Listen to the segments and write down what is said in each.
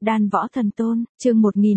Đan võ thần tôn, chương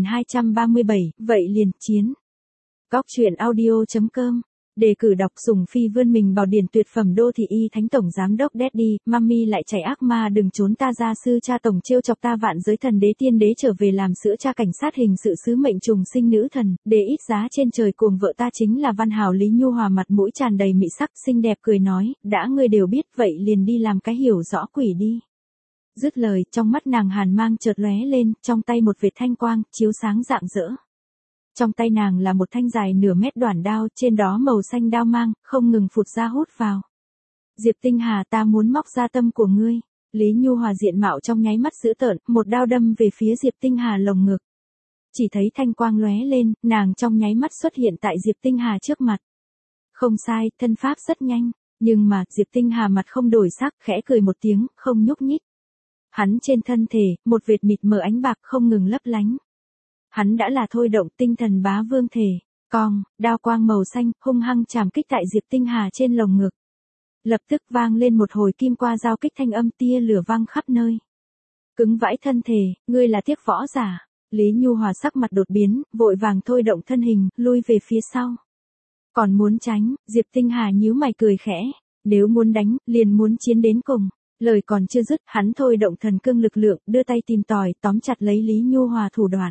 1237, vậy liền, chiến. Góc truyện audio.com. Đề cử đọc Sùng Phi vươn mình bảo điển tuyệt phẩm đô thị y thánh tổng giám đốc Daddy, Mami lại chảy ác ma đừng trốn ta gia sư cha tổng trêu chọc ta vạn giới thần đế tiên đế trở về làm sữa cha cảnh sát hình sự sứ mệnh trùng sinh nữ thần, đế ít giá trên trời cuồng vợ ta chính là Văn Hào Lý Nhu Hòa mặt mũi tràn đầy mị sắc xinh đẹp cười nói, đã ngươi đều biết vậy liền đi làm cái hiểu rõ quỷ đi. Dứt lời, trong mắt nàng hàn mang chợt lóe lên, trong tay một vệt thanh quang, chiếu sáng rạng rỡ. Trong tay nàng là một thanh dài nửa mét đoản đao, trên đó màu xanh đao mang, không ngừng phụt ra hút vào. Diệp Tinh Hà ta muốn móc ra tâm của ngươi. Lý Nhu Hòa diện mạo trong nháy mắt dữ tợn, một đao đâm về phía Diệp Tinh Hà lồng ngực. Chỉ thấy thanh quang lóe lên, nàng trong nháy mắt xuất hiện tại Diệp Tinh Hà trước mặt. Không sai, thân pháp rất nhanh, nhưng mà Diệp Tinh Hà mặt không đổi sắc, khẽ cười một tiếng, không nhúc nhích. Hắn trên thân thể, một vệt mịt mờ ánh bạc không ngừng lấp lánh. Hắn đã là thôi động tinh thần bá vương thể, cong, đao quang màu xanh, hung hăng chạm kích tại Diệp Tinh Hà trên lồng ngực. Lập tức vang lên một hồi kim qua giao kích thanh âm tia lửa vang khắp nơi. Cứng vãi thân thể, ngươi là tiếc võ giả. Lý Nhu Hòa sắc mặt đột biến, vội vàng thôi động thân hình, lui về phía sau. Còn muốn tránh, Diệp Tinh Hà nhíu mày cười khẽ, nếu muốn đánh, liền muốn chiến đến cùng. Lời còn chưa dứt, hắn thôi động thần cương lực lượng, đưa tay tìm tòi, tóm chặt lấy Lý Nhu Hòa thủ đoạn.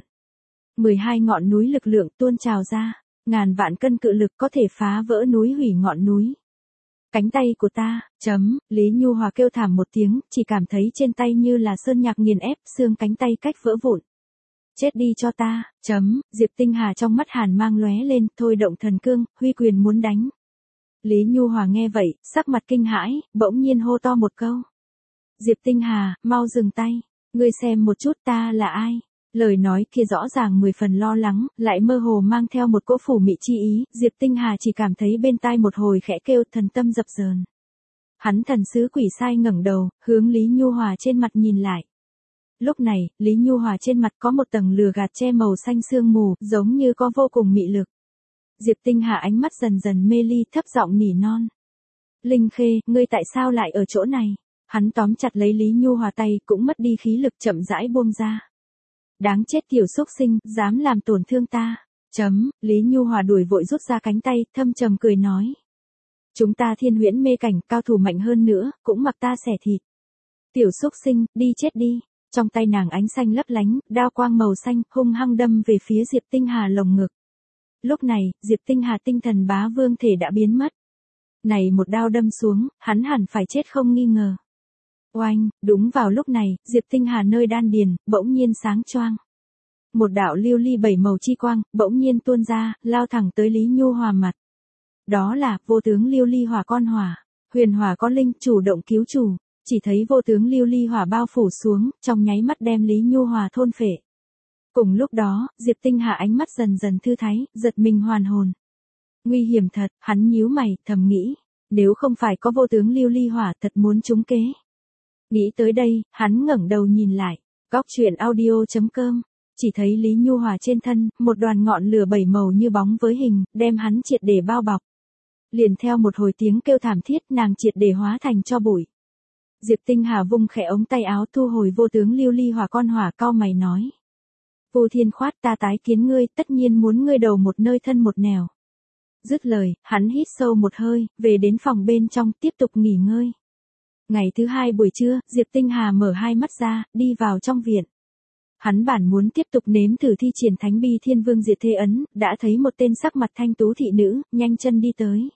12 ngọn núi lực lượng tuôn trào ra, ngàn vạn cân cự lực có thể phá vỡ núi hủy ngọn núi. Cánh tay của ta, Lý Nhu Hòa kêu thảm một tiếng, chỉ cảm thấy trên tay như là sơn nhạc nghiền ép, xương cánh tay cách vỡ vụn. Chết đi cho ta, Diệp Tinh Hà trong mắt hàn mang lóe lên, thôi động thần cương, huy quyền muốn đánh. Lý Nhu Hòa nghe vậy, sắc mặt kinh hãi, bỗng nhiên hô to một câu. Diệp Tinh Hà, mau dừng tay, ngươi xem một chút ta là ai. Lời nói kia rõ ràng 10 phần lo lắng, lại mơ hồ mang theo một cỗ phủ mị chi ý, Diệp Tinh Hà chỉ cảm thấy bên tai một hồi khẽ kêu thần tâm dập dờn. Hắn thần sứ quỷ sai ngẩng đầu, hướng Lý Nhu Hòa trên mặt nhìn lại. Lúc này, Lý Nhu Hòa trên mặt có một tầng lừa gạt che màu xanh sương mù, giống như có vô cùng mị lực. Diệp Tinh Hà ánh mắt dần dần mê ly thấp giọng nỉ non. Linh Khê, ngươi tại sao lại ở chỗ này? Hắn tóm chặt lấy Lý Nhu Hòa tay cũng mất đi khí lực chậm rãi buông ra. Đáng chết tiểu xúc sinh, dám làm tổn thương ta. Lý Nhu Hòa đuổi vội rút ra cánh tay, thâm trầm cười nói. Chúng ta thiên huyễn mê cảnh, cao thủ mạnh hơn nữa, cũng mặc ta xẻ thịt. Tiểu xúc sinh, đi chết đi. Trong tay nàng ánh xanh lấp lánh, đao quang màu xanh, hung hăng đâm về phía Diệp Tinh Hà lồng ngực. Lúc này, Diệp Tinh Hà tinh thần bá vương thể đã biến mất. Này một đao đâm xuống, hắn hẳn phải chết không nghi ngờ. Oanh, đúng vào lúc này, Diệp Tinh Hà nơi đan điền, bỗng nhiên sáng choang. Một đạo lưu ly 7 màu chi quang, bỗng nhiên tuôn ra, lao thẳng tới Lý Nhu Hòa mặt. Đó là, vô tướng lưu ly hỏa con hỏa, huyền hỏa con linh, chủ động cứu chủ. Chỉ thấy vô tướng lưu ly hỏa bao phủ xuống, trong nháy mắt đem Lý Nhu Hòa thôn phệ. Cùng lúc đó, Diệp Tinh Hà ánh mắt dần dần thư thái, giật mình hoàn hồn. Nguy hiểm thật, hắn nhíu mày, thầm nghĩ. Nếu không phải có vô tướng lưu ly hỏa thật muốn trúng kế. Nghĩ tới đây, hắn ngẩng đầu nhìn lại, góc truyện audio.com, chỉ thấy Lý Nhu Hòa trên thân, một đoàn ngọn lửa 7 màu như bóng với hình, đem hắn triệt để bao bọc. Liền theo một hồi tiếng kêu thảm thiết, nàng triệt để hóa thành tro bụi. Diệp Tinh Hà vung khẽ ống tay áo thu hồi vô tướng lưu ly hỏa con hỏa cau mày nói. Vô Thiên Khoát ta tái kiến ngươi, tất nhiên muốn ngươi đầu một nơi thân một nẻo. Dứt lời, hắn hít sâu một hơi, về đến phòng bên trong, tiếp tục nghỉ ngơi. Ngày thứ 2 buổi trưa, Diệp Tinh Hà mở hai mắt ra, đi vào trong viện. Hắn bản muốn tiếp tục nếm thử thi triển Thánh Bi Thiên Vương Diệt Thế Ấn, đã thấy một tên sắc mặt thanh tú thị nữ, nhanh chân đi tới.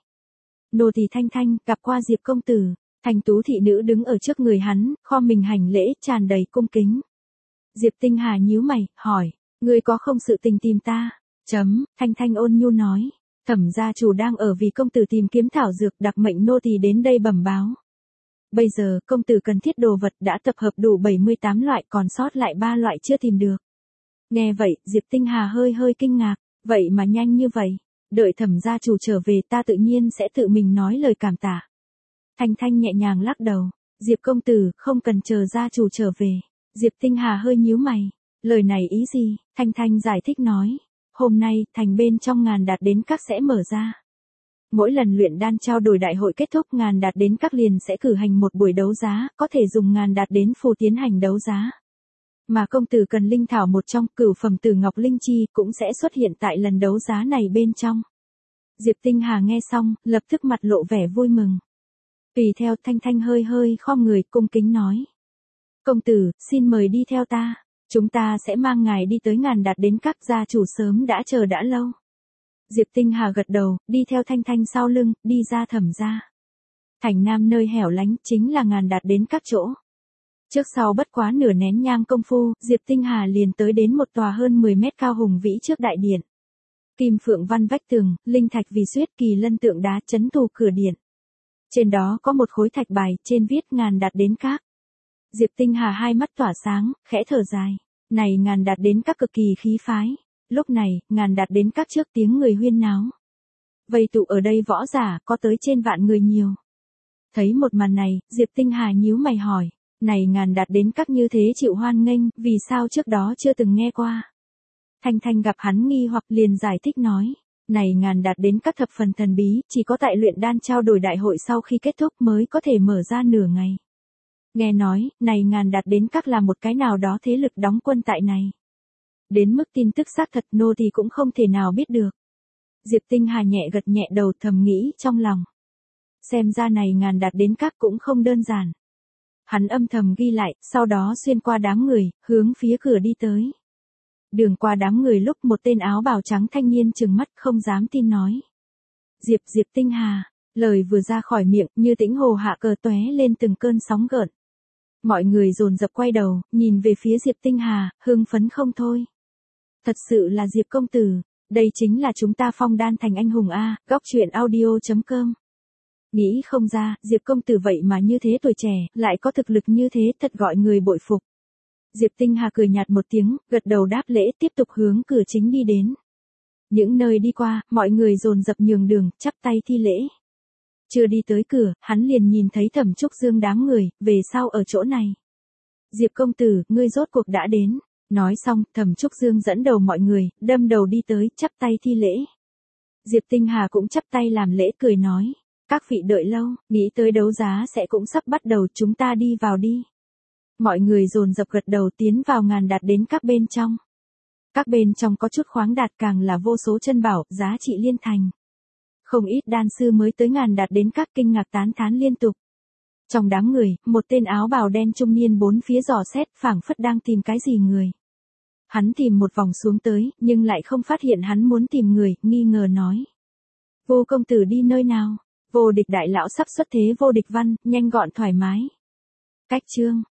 Nô tỳ Thanh Thanh, gặp qua Diệp công tử. Thanh tú thị nữ đứng ở trước người hắn, khom mình hành lễ, tràn đầy cung kính. Diệp Tinh Hà nhíu mày, hỏi, ngươi có không sự tình tìm ta? Thanh Thanh ôn nhu nói, Thẩm gia chủ đang ở vì công tử tìm kiếm thảo dược, đặc mệnh nô tỳ đến đây bẩm báo. Bây giờ, công tử cần thiết đồ vật đã tập hợp đủ 78 loại, còn sót lại 3 loại chưa tìm được. Nghe vậy, Diệp Tinh Hà hơi kinh ngạc, vậy mà nhanh như vậy, đợi Thẩm gia chủ trở về ta tự nhiên sẽ tự mình nói lời cảm tạ. Thanh Thanh nhẹ nhàng lắc đầu, Diệp công tử, không cần chờ gia chủ trở về. Diệp Tinh Hà hơi nhíu mày, lời này ý gì? Thanh Thanh giải thích nói, hôm nay, thành bên trong ngàn đạt đến các sẽ mở ra. Mỗi lần luyện đan trao đổi đại hội kết thúc ngàn đạt đến các liền sẽ cử hành một buổi đấu giá, có thể dùng ngàn đạt đến phù tiến hành đấu giá. Mà công tử cần linh thảo một trong cửu phẩm tử ngọc linh chi cũng sẽ xuất hiện tại lần đấu giá này bên trong. Diệp Tinh Hà nghe xong, lập tức mặt lộ vẻ vui mừng. Tùy theo Thanh Thanh hơi hơi khom người cung kính nói. Công tử, xin mời đi theo ta. Chúng ta sẽ mang ngài đi tới Ngàn Đạt đến các gia chủ sớm đã chờ đã lâu. Diệp Tinh Hà gật đầu, đi theo Thanh Thanh sau lưng, đi ra Thẩm gia. Thành Nam nơi hẻo lánh chính là Ngàn Đạt đến các chỗ. Trước sau bất quá nửa nén nhang công phu, Diệp Tinh Hà liền tới đến một tòa hơn 10 mét cao hùng vĩ trước đại điện. Kim phượng văn vách tường, linh thạch vì xuyết, kỳ lân tượng đá chấn thủ cửa điện. Trên đó có một khối thạch bài, trên viết Ngàn Đạt đến các. Diệp Tinh Hà hai mắt tỏa sáng, khẽ thở dài. Này Ngàn Đạt đến các cực kỳ khí phái. Lúc này, Ngàn Đạt đến các trước tiếng người huyên náo. Vây tụ ở đây võ giả có tới trên vạn người nhiều. Thấy một màn này, Diệp Tinh Hà nhíu mày hỏi. Này Ngàn Đạt đến các như thế chịu hoan nghênh, vì sao trước đó chưa từng nghe qua. Thanh Thanh gặp hắn nghi hoặc liền giải thích nói. Này Ngàn Đạt đến các thập phần thần bí, chỉ có tại luyện đan trao đổi đại hội sau khi kết thúc mới có thể mở ra nửa ngày. Nghe nói, này Ngàn Đạt đến các là một cái nào đó thế lực đóng quân tại này. Đến mức tin tức xác thật nô thì cũng không thể nào biết được. Diệp Tinh Hà nhẹ gật nhẹ đầu thầm nghĩ trong lòng. Xem ra này Ngàn Đạt đến các cũng không đơn giản. Hắn âm thầm ghi lại, sau đó xuyên qua đám người, hướng phía cửa đi tới. Đường qua đám người lúc một tên áo bào trắng thanh niên trừng mắt không dám tin nói. Diệp Tinh Hà, lời vừa ra khỏi miệng như tĩnh hồ hạ cờ tóe lên từng cơn sóng gợn. Mọi người dồn dập quay đầu, nhìn về phía Diệp Tinh Hà, hưng phấn không thôi. Thật sự là Diệp công tử, đây chính là chúng ta Phong Đan thành anh hùng A, góc truyện audio.com. Nghĩ không ra, Diệp công tử vậy mà như thế tuổi trẻ, lại có thực lực như thế thật gọi người bội phục. Diệp Tinh Hà cười nhạt một tiếng, gật đầu đáp lễ tiếp tục hướng cửa chính đi đến. Những nơi đi qua, mọi người dồn dập nhường đường, chắp tay thi lễ. Chưa đi tới cửa, hắn liền nhìn thấy Thẩm Trúc Dương đám người, về sau ở chỗ này. Diệp công tử, ngươi rốt cuộc đã đến. Nói xong, Thẩm Trúc Dương dẫn đầu mọi người, đâm đầu đi tới, chắp tay thi lễ. Diệp Tinh Hà cũng chắp tay làm lễ cười nói. Các vị đợi lâu, nghĩ tới đấu giá sẽ cũng sắp bắt đầu, chúng ta đi vào đi. Mọi người dồn dập gật đầu tiến vào Ngàn Đạt đến các bên trong. Các bên trong có chút khoáng đạt càng là vô số chân bảo, giá trị liên thành. Không ít đan sư mới tới Ngàn Đạt đến các kinh ngạc tán thán liên tục. Trong đám người, một tên áo bào đen trung niên bốn phía dò xét phảng phất đang tìm cái gì người. Hắn tìm một vòng xuống tới, nhưng lại không phát hiện hắn muốn tìm người, nghi ngờ nói. Vô công tử đi nơi nào? Vô địch đại lão sắp xuất thế vô địch văn, nhanh gọn thoải mái. Cách chương